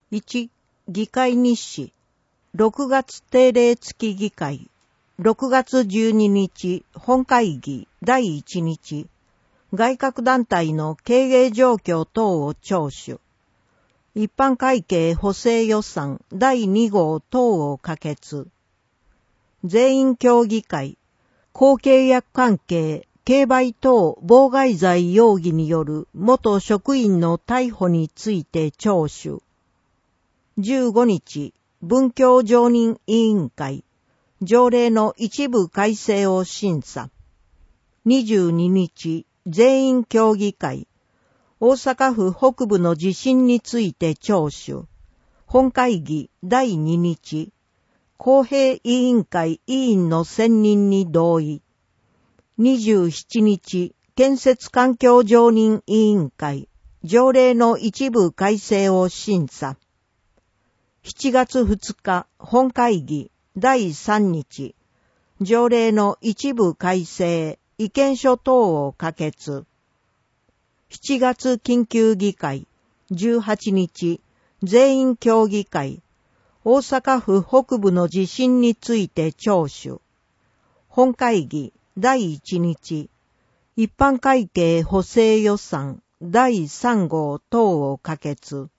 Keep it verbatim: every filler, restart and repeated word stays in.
いち、議会日誌。ろくがつ定例付議会。ろくがつじゅうににち本会議だいいちにち。外郭団体の経営状況等を聴取。一般会計補正予算だいに号等を可決。全員協議会。公契約関係、競売等妨害罪容疑による元職員の逮捕について聴取。じゅうごにち、文教常任委員会。条例の一部改正を審査。にじゅうににち、全員協議会。大阪府北部の地震について聴取。本会議だいににち。公平委員会委員の選任に同意。にじゅうしちにち、建設環境常任委員会。条例の一部改正を審査。しちがつふつか、本会議だいさんにち。条例の一部改正、意見書等を可決。しちがつ緊急議会、じゅうはちにち、全員協議会。大阪府北部の地震について聴取。本会議だいいちにち。一般会計補正予算だいさん号等を可決。